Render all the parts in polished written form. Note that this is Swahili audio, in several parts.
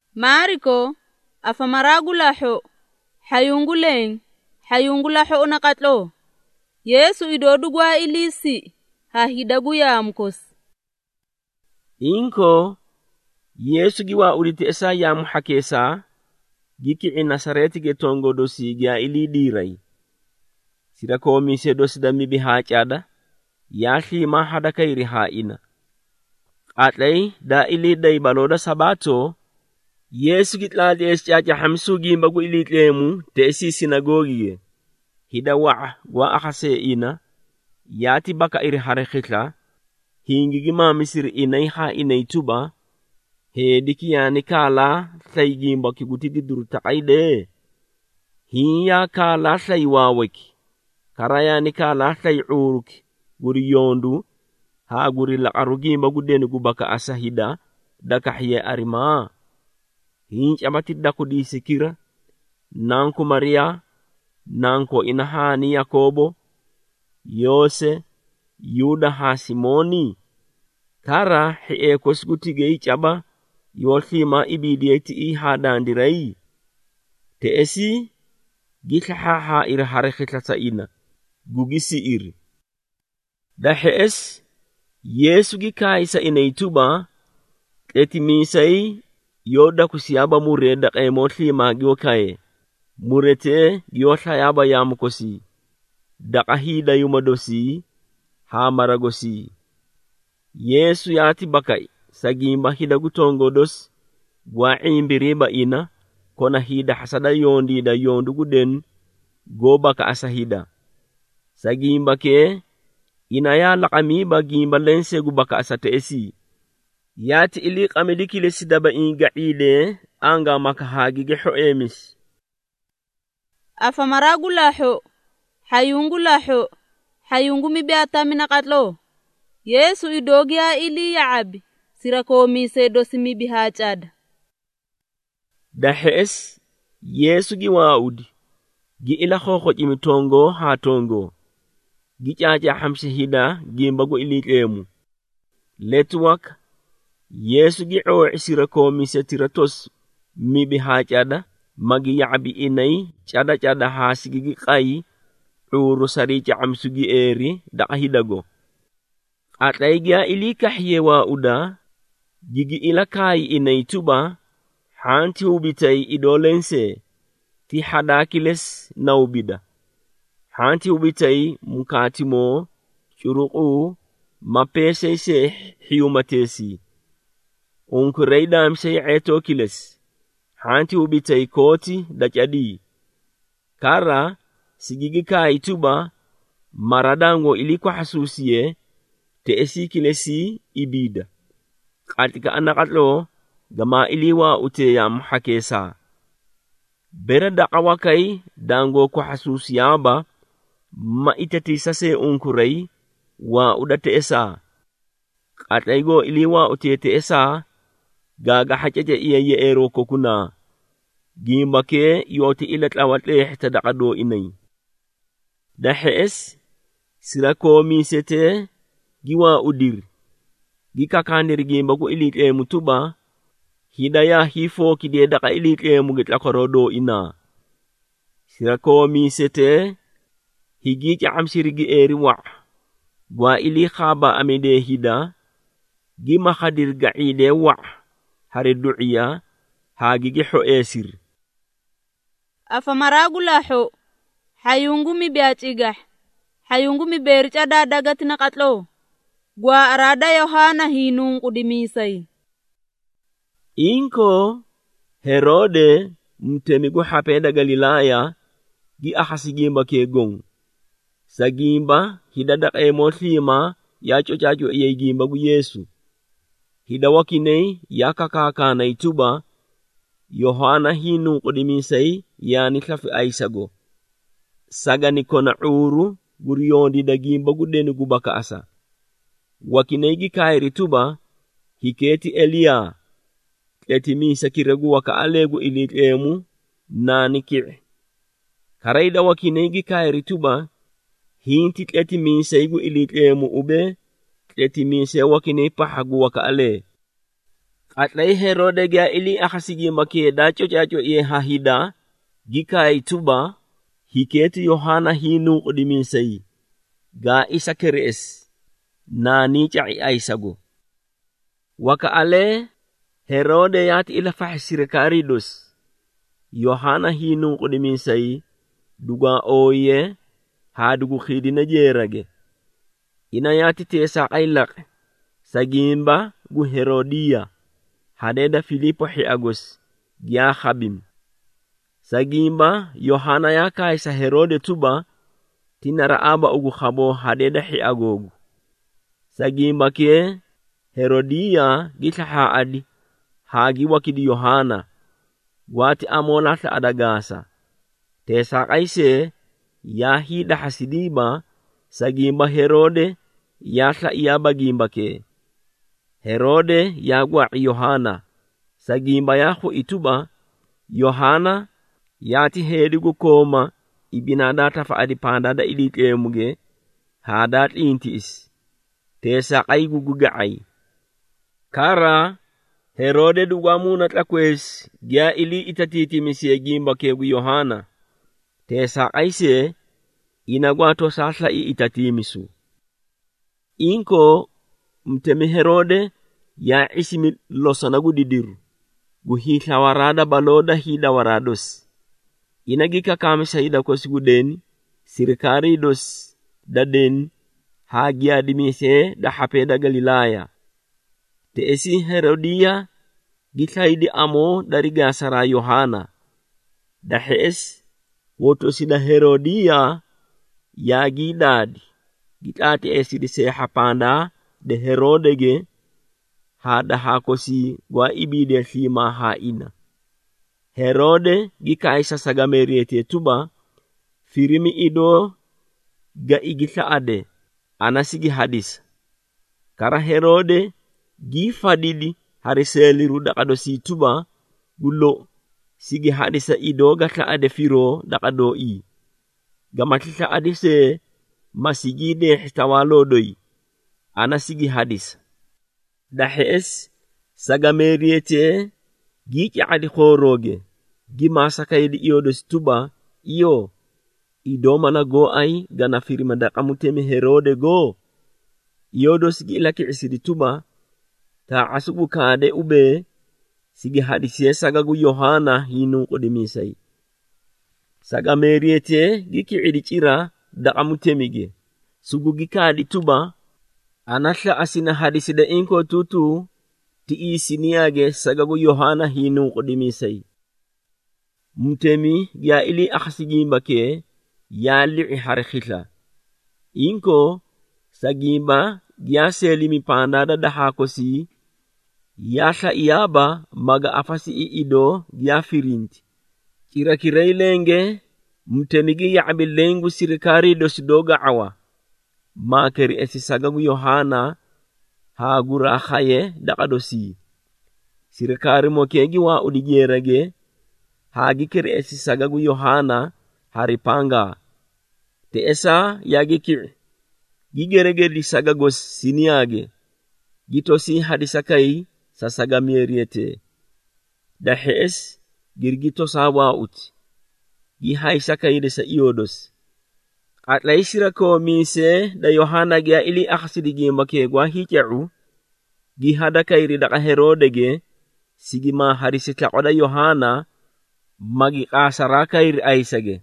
Mariko afamaragulaho hayungulaho onakatlo Yesu idodugwa ilisi hahidagu ya mkos Inko Yesu giwa uliti esa ya muhakesa giki inasareti getongo dosi gya ili dirai sirako mise dosi da mibi hachada yahi ma hada kairi haina atlay da ili dai baloda sabato Yesu gitladi eschaja hamsu gimbagu ili tlemu tesi sinagogi hida wa akhase ina yati baka iri harekhitla hingi gima misir inay ha inay tuba he dikiyani kala say gimba kigutidi durta aide hiya kala say waweki karayani kala say uruki guri yondu ha guri laqaru gimba gudeni gubaka asahida daka hiye arima hinch abati daku di sikira nanko Maria nanko inahani Yakobo Yose Yuda ha Simoni kara hiye kosgutige ichaba yolthima ibidiyeti I hadandirai teesi githaha ira harekhitata ina gugisi iri da hees Yesu gikaisa inaituba etimisai yoda kusiaba mureda qaimothima gyokae murete yothayaba yamukosi daqahida yumadosi ha maragosi Yesu yati bakai sagimba hida gutongodos wa imbiriba ina kona hida hasada yondi da yondu guden goba ka asahida sagimba ke ina ya laqamiba gimba lense gubaka asateesi yati ili qamediki lesidaba inga ile anga makahagi geho emis afamaragulaho hayungumi beata minaqatlo Yesu idogia ili yaabi sirako mise dosimi bihachada da hees Yesu gi waudi gi ila khokho imitongo ha tongo gi chaja hamshihida gimbago ili emu letwak Yesu gi o sirako mise tiratos mi bihachada magi yaabi inay chada hasigi gi qai uru saricha amsugi eri daqahidago ataigia ilika hiyewa uda gigi ilakai inaituba hanti ubitai idolense ti hadakiles naubida hanti ubitai mukatimo churuqu mapese hiyumatesi unkureida amshay etokiles hanti ubitai koti dachadi kara sigigi kai tuba maradango ilikwa hasusiye teesi kilesi ibida katika anakatlo gama iliwa ute ya muhakesa berada qawakai dango ko hasusiyaba ma itati sase unkurai wa udate esa kataigo iliwa ute teesa gaga hajaje iye ero kokuna gimbake yoti ilat awatle htadaqado inay dahes sirako misete giwa udir gikakandir gimbago ilit mutuba hidaya hifo kide daqa ilit mugitlakodo ina sirako misete higi amsirigi eri wa ili khaba amide hida gima khadir gaide hari du'iya hagigi ho esir afamaragulaho hayungumi beachigah hayungumi berchada dagatina katlo gwa arada Yohana hinung kudimisai inko Herode mtemigo hapeda Galilaya gi ahasigimba kegong sagimba hidada emothima yacho chacho yegimba gu Yesu hidawakine yakakaka na ituba Yohana hinung kudimisai yani thafi aisago sagani kona uru guriyondi dagimba gudeni gubaka asa wakinegi kairi tuba hiketi Elia etimisa kiregu waka alegu ilitemu nani kire karaida wakinegi kairi tuba hinti etimisa igu ilitemu ube etimisa wakine pahagu waka ale Qatlay Herode ga ili akhasigimba ke dacho chacho ye hahida gikai tuba hiketi Yohana hinu qudiminsay ga isa keres na ni cha'i aisago waka ale Herode yati ila fahsirikaridos Yohana hinu qudiminsay duga oye hadugu khidina jerage ina yati tesa ailaq sagimba gu Herodia hadeda Filipo hiagos gya khabim sagimba Yohana ya kaisa Herode tuba tinara aba ugu khabo hadeda hiagogu sagimba ke Herodia gitaha adi hagi wakidi Yohana wati amola ta adagasa tesa kaise ya hida hasidiba sagimba Herode yatla iyaba gimba ke Herode yagwa Yohana sagimba yahu ituba Yohana yati hedigu koma ibinada tafa adipanda ilike muge hadat intis tesa aigu gugai kara Herode dugamuna takwes gya ili itatiti misie gimba kegu Yohana tesa aise inagwato sasla itatimisu inko mtemi Herode ya isimi losanagu didiru guhitla warada baloda hida warados inagika kamisa hida kosigudeni sirikari dos daden hagia dimise da hapeda Galilaya te esi Herodia gitlaidi amo dari gasara Yohana da hes woto sida Herodia ya gidadi gitati esi di sehapanda de Herodege hada hakosi wa ibide fima haina Herode gikaisa sagameriete tuba firimi ido ga igitla ade anasigi hadis kara Herode gifadidi hariseliru dakado si tuba gullo sigi hadisa ido gatla ade firo dakado i gamatla adise masigide hitawalodoi anasigi hadis dahes sagameriete giki adi khoroge gima sakaydi iyodo stuba iyo idomana go ai gana firima dakamutemi Herode go iyodo sigi ilaki isidi tuba ta asubu kade ube sigi hadisi sagagu Yohana hinu qodimisai sagameriete giki idichira dakamutemige sugu gikadi tuba anasha asina hadisi da inko tutu ti isiniage sagagu Yohana hinu qodimisai mutemi ya ili akhsigimba ke ya li harkhila inko sagimba ya selimi pandada da hakosi ya sha iyaba maga afasi ido ya firinti kireilenge mtemigi ya abilengu sirikari dosidoga awa makeri esi sagagu Yohana hagura khaye dakadosi sirikari mokegi wa udigerage hagi keri esi sagagu Yohana haripanga te esa yagi kiri gigerege di sagagos siniage gitosi hadisakai sasagameriete dahes girgito sawa uti gi haisakai desa iodos atlaisira ko mise da Yohana gya ili akhsidigi make gwa hichau gi hadakai rida Herode ge sigima harisita oda Yohana magi qasarakai aisage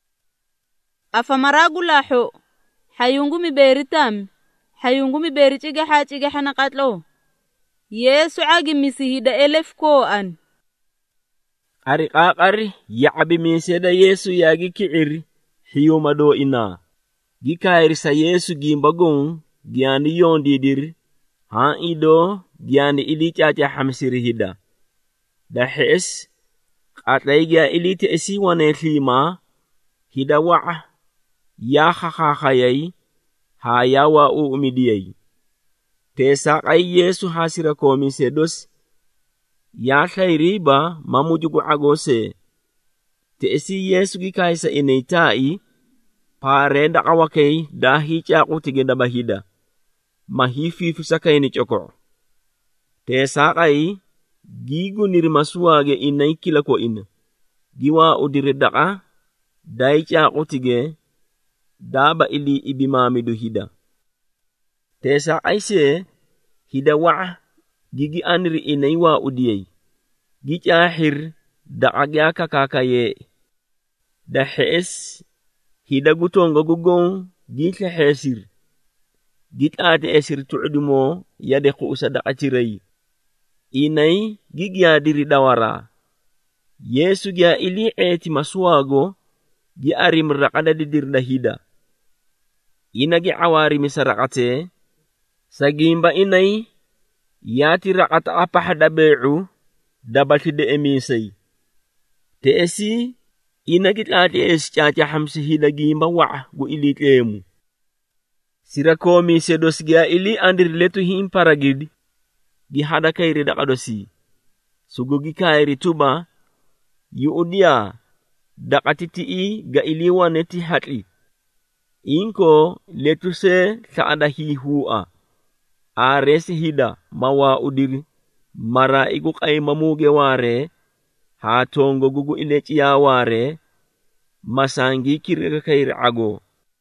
afamaragulaho hayungumi beritam hayungumi berichiga hachiga hanaqatlo Yesu agi misihida elef ko an ari qaqari ya'bi miseda Yesu yagi ki'iri hiyoma do ina gikairi sa Yesu gimbagon giani yondidir ha ido giani ili chacha hamsiri hida da hes qataiga ili te esi wane lima hida wa'a ya khayai ha yawa umidiyai tesa ay Yesu hasira komi sedos ya khairiba mamujugu agose te esi Yesu gikaisa ineitai parenda awakei dahi chaku tigenda bahida mahifi fusaka ini choko tesa ay gigunir masuwage inay kila ko ina giwa udire daqa daicha otige daba ili ibimamidu hida tesa aise hida wa gigi anri inay wa udiyay gichahir daqa kakakaye da hes hida gutongo gugon gitle hesir gitade esir tu'dumo yade qusa daqatiray inay gigya diri dawara Yesu gya ili eti masuwago gi arim raqada didirda hida inagi awari misaraqate sagimba inay yati raqata apahda be'u dabatide emisay teesi inagi tlati es chacha hamsi hida gimba wa gu ili temu sirakomi sedos gya ili andir letu him paragid gi hada kairi daqadosi sugugi kairi tuba yuudia daqatiti ga ili waneti hatli inko letu se saada hi hu'a aresi hida mawa udiri mara igu qaymamuge ware ha tongo gugu ileci ya ware masangi kirga kairi ago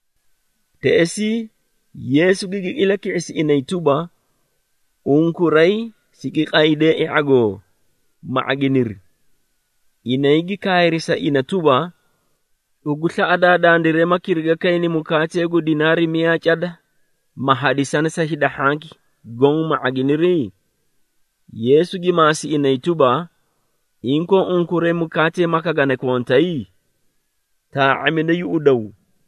teesi Yesu gigi ilaki isi inay tuba unkuray siki qaide ago maaginir inay gi kairi sa ina tuba ugutla adada ndire makirga kayni mukate gu dinari miya chada mahadisan sa hida hanki gong maaginiri Yesu gi masi inay tuba inko unkure mukate makagane kontai ta amina yu udaw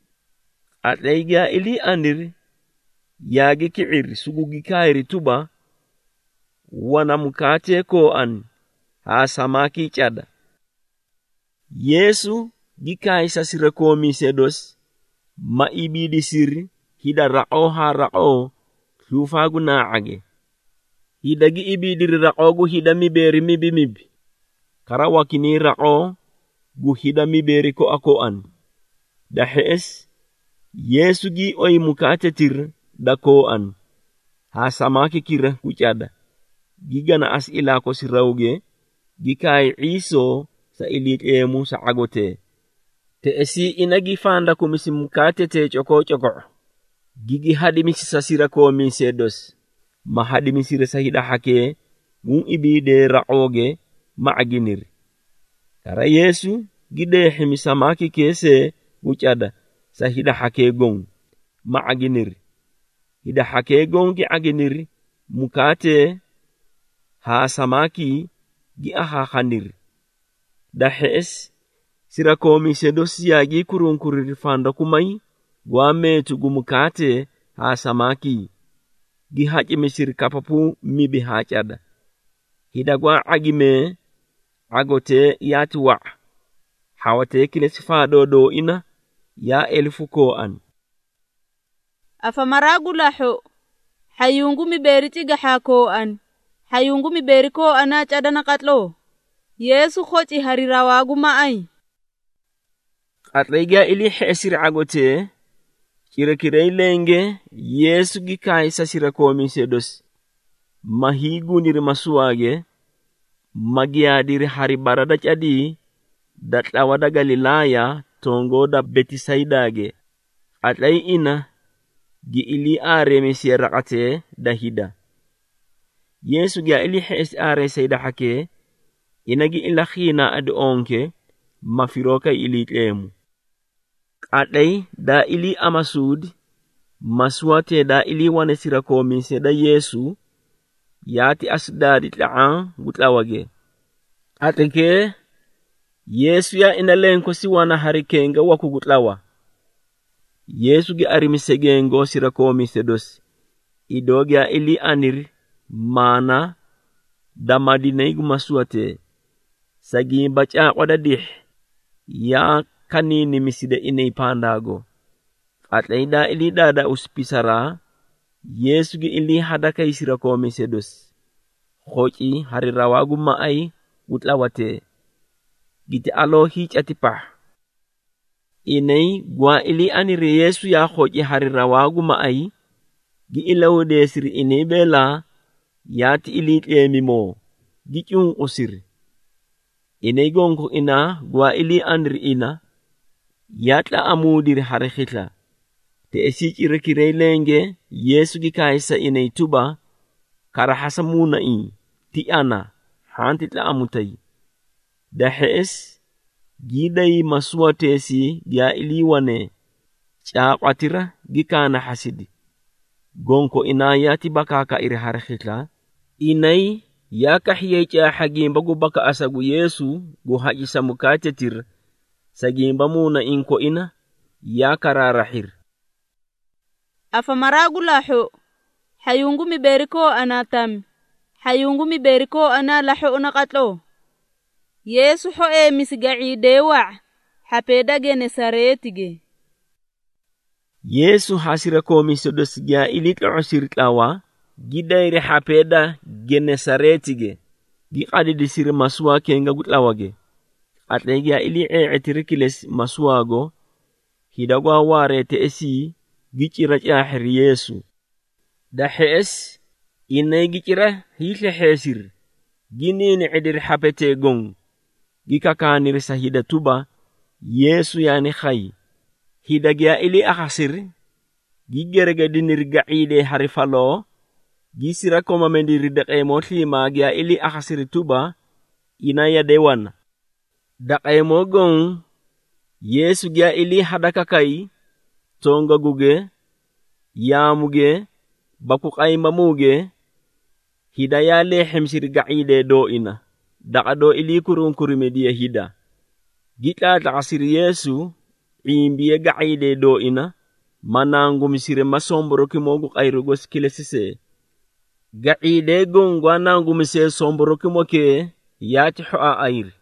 atlayga ili andir yagi ki'ir sugugi kairi tuba wana mukate ko an ha samaki chada Yesu gikai sa sirakomi sedos maibidi sir hida raqo ha raqo lufagu naage hida gi ibidi raqo gu hida miberi mibi karawa kini raqo gu hida miberi ko ako an dahes Yesu gi oy mukate tir dako an ha samaki kira kuchada gigana as ila ko sirawge gikai iso sa ilit emu sa agote te esi inagi fanda kumisi mukate te choko gigi hadimisi sa sirako min sedos ma hadimisi sa hida hake ngun ibide raoge maaginir kara Yesu gide himi samaki kese kuchada sa hida hake gong maaginir hida hake gong gi aginir mukate ha samaki gi aha khanir dahes sirakomi sedos yagi kurunkurir fanda kumai gwame tugu mukate ha samaki gi haji misir kapapu mibi hachada hidagwa agime agote yatwa hawate kines fado do ina ya elfu ko an afa maragulaho hayungu miberiti gahako an hayungu miberi ko ana chada nakatlo Yesu khochi harirawagu maai atlayga ili hesir agote kirekirei lenge Yesu gikai sa sirakomi sedos mahigu nir masuwage magiadir hari barada chadi datlawada Galilaya tongo da Betisaidage atlay ina gi ili are misiraqate dahida Yesu gi ili hes are sayda hake inagi ilakhina ad onke mafiroka ili temu atlay da ili amasud maswate da ili wane sirakomi seda Yesu yati asdadi tla'an gutlawage atake Yesu ya inalenko siwana harikenga waku gutlawa Yesu gi arimisegengo sirakomi sedos idogya ili anir mana damadinaigu maswate sagi baca wadadih ya kanini miside inay pandago atlayda ili dada uspisara Yesu gi ili hadaka isirakomi sedos khochi harirawagu maai gutlawate giti alo hicatipah inay gwa ili anire Yesu ya khochi harirawagu maai gi ilawde sir inay bela yati ili emimo gichung usir. Inay gonko ina gwa ili andri ina, yatla amudir harikhitla. Te esichire kirelenge Yesu gikaisa inay tuba, karahasa muna ti ana, hantitla amutay. Dahes, giday maswa tesi gya iliwane, chaqatira gikana hasidi. Gonko inayati bakaka iri harikhitla, inay yakahiyay cha hagimba gu baka asagu Yesu gu haji sa mukatetir, sagimba muna inko ina, yakararahir. Afamaragu laho, hayungu miberiko anatam, hayungu miberiko ana laho unakatlo. Yesu hoe misigai dewa, hapeda Genesaretige. Yesu hasira komiso dosgya ilitla osirtlawa, gidaire hapeda Genesaretige. Gikadi disir maswa kenga gutlawage. Atlegya ili etirikiles maswago, hidagwa warete esi, gichira chahir Yesu. Dahes, inay gichira hitle hesir, ginini edir hapete gong. Gikakanir sa hida tuba, Yesu yani khay. Hidagya ili akasir, gigerega dinirga ide harifalo, gisira koma mendiridake motli magya ili akasir tuba, inaya dewan. Dakay mo gong, Yesu gya ili hadakakay, tonga guge, yamuge, bakukay mamuge, hidaya lehem sirga ide do ina. Dakado ili kurung kurimedia hida. Gita takasir Yesu, imbiye gaide do ina, manangu misire masombro kimogu kairugos kilesise. Gaide gongwa nangu mise sombro kimoke, yati hoa air.